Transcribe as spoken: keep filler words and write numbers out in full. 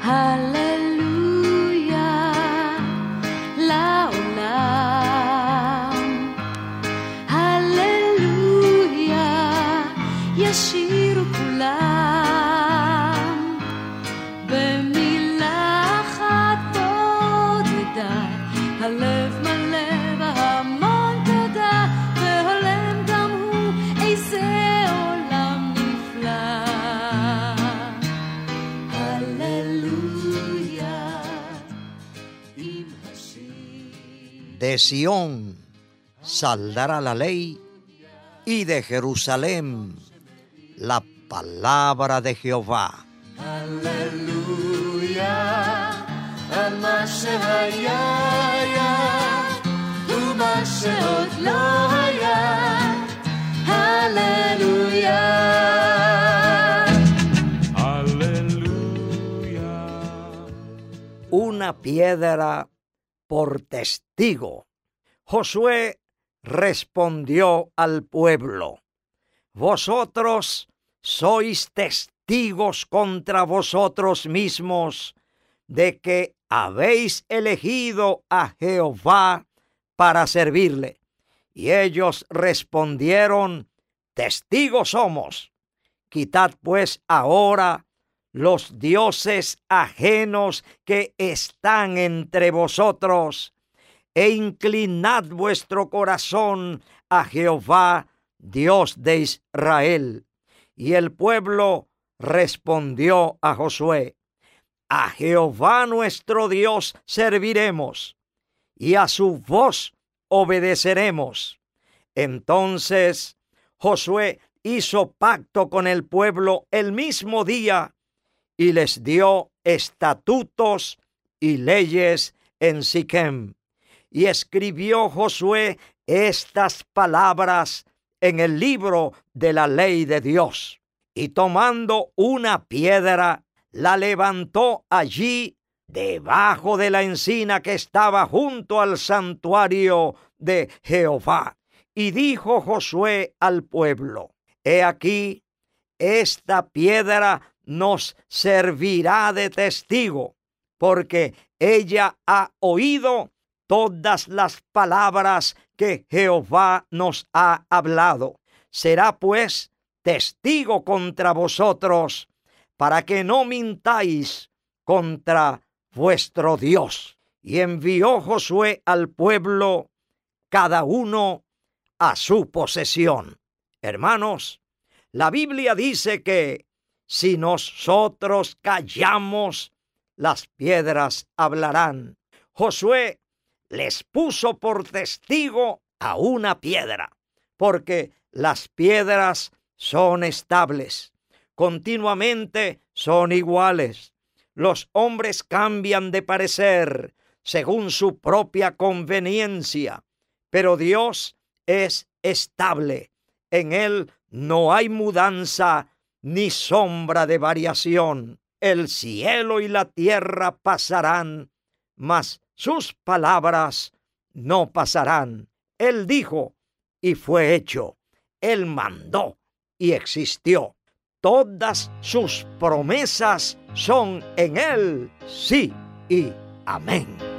הללויה לעולם, הללויה ישירו כולם, במילה אחת תודה, הלב מלא בהמון תודה, והולם גם הוא איזה עולם נפלא. הללויה עם השיר. De Sión saldrá la ley y de Jerusalén la palabra de Jehová. הללויה על מה שהיה היה ומה שעוד לא היה. הללויה. Una piedra por testigo. Josué respondió al pueblo: vosotros sois testigos contra vosotros mismos de que habéis elegido a Jehová para servirle. Y ellos respondieron: testigos somos. Quitad pues ahora los dioses ajenos que están entre vosotros, e inclinad vuestro corazón a Jehová, Dios de Israel. Y el pueblo respondió a Josué: a Jehová nuestro Dios serviremos, y a su voz obedeceremos. Entonces Josué hizo pacto con el pueblo el mismo día, y les dio estatutos y leyes en Siquem. Y escribió Josué estas palabras en el libro de la ley de Dios. Y tomando una piedra, la levantó allí debajo de la encina que estaba junto al santuario de Jehová. Y dijo Josué al pueblo: he aquí, esta piedra nos servirá de testigo, porque ella ha oído todas las palabras que Jehová nos ha hablado. Será pues testigo contra vosotros, para que no mintáis contra vuestro Dios. Y envió Josué al pueblo, cada uno a su posesión. Hermanos, la Biblia dice que si nosotros callamos, las piedras hablarán. Josué les puso por testigo a una piedra, porque las piedras son estables, continuamente son iguales. Los hombres cambian de parecer según su propia conveniencia, pero Dios es estable. En Él no hay mudanza ni sombra de variación. El cielo y la tierra pasarán, mas sus palabras no pasarán. Él dijo y fue hecho. Él mandó y existió. Todas sus promesas son en Él sí y amén.